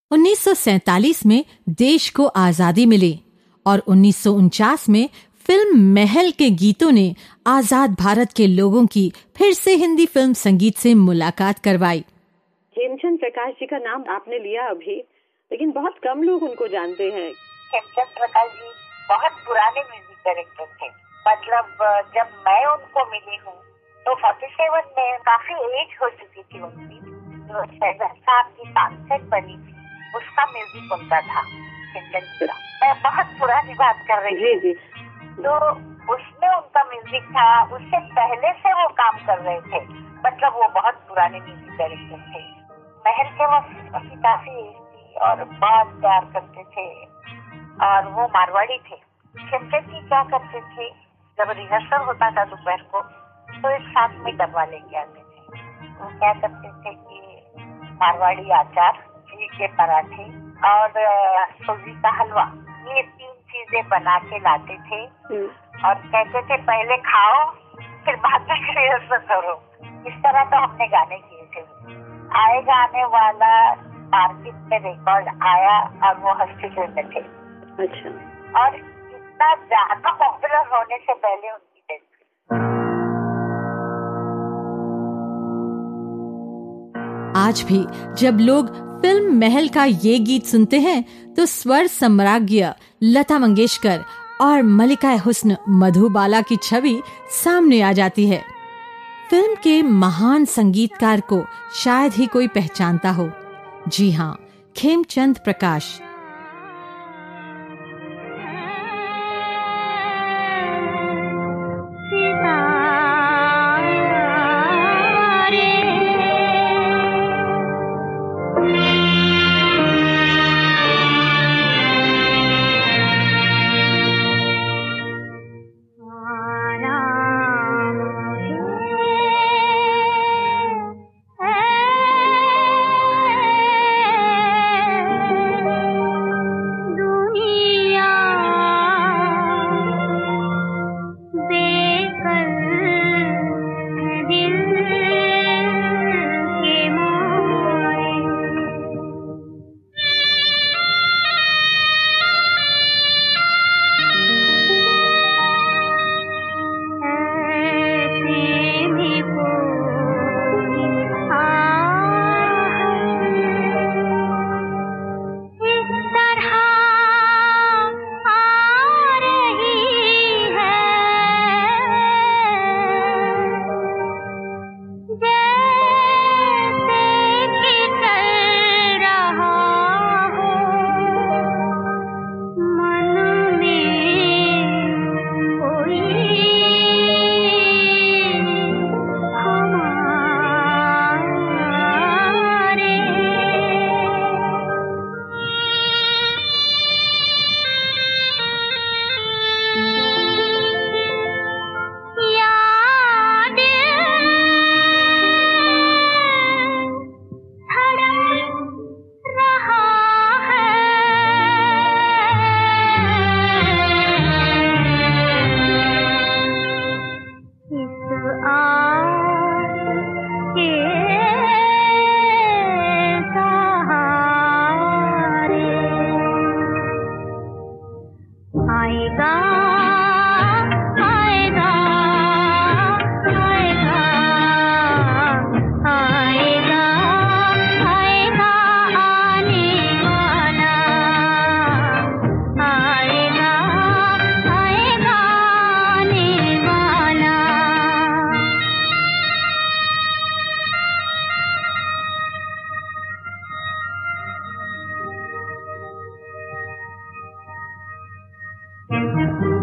1947 में देश को आजादी मिली और 1949 में फिल्म महल के गीतों ने आजाद भारत के लोगों की फिर से हिंदी फिल्म संगीत से मुलाकात करवाई। खेमचंद प्रकाश जी का नाम आपने लिया अभी, लेकिन बहुत कम लोग उनको जानते हैं। खेमचंद प्रकाश जी बहुत पुराने म्यूजिक डायरेक्टर थे। मतलब जब मैं उनको मिली हूँ तो 47 में काफी एज हो चुकी थी उनकी। जो शहजाद साहब की सनसेट बनी थी उसका म्यूजिक उनका था खेमचंद जी का। मैं बहुत पुरानी बात कर रही हूँ। तो उसमें उनका म्यूजिक था। उससे पहले से वो काम कर रहे थे। मतलब वो बहुत पुराने म्यूजिक डायरेक्टर थे। महल के वक्त काफी एज थी और बहुत प्यार करते थे और वो मारवाड़ी थे। खेमचंद जी क्या करते थे, जब रिहर्सल होता था दोपहर को तो एक साथ में डब्बा लेके आते थे। वो क्या करते थे कि मारवाड़ी अचार, घी के पराठे और सूजी का हलवा, ये 3 चीजें बना के लाते थे और कहते थे पहले खाओ फिर बाद में रिहर्सल करो। इस तरह तो हमने गाने किए थे। आएगा आने वाला मार्केट में रिकॉर्ड आया और वो हॉस्पिटल में थे। अच्छा। और इतना ज्यादा पॉपुलर होने से पहले उनकी डेथ। आज भी जब लोग फिल्म महल का ये गीत सुनते हैं तो स्वर सम्राज्ञ लता मंगेशकर और मलिका हुस्न मधुबाला की छवि सामने आ जाती है। फिल्म के महान संगीतकार को शायद ही कोई पहचानता हो। जी हाँ, खेमचंद प्रकाश। Thank you.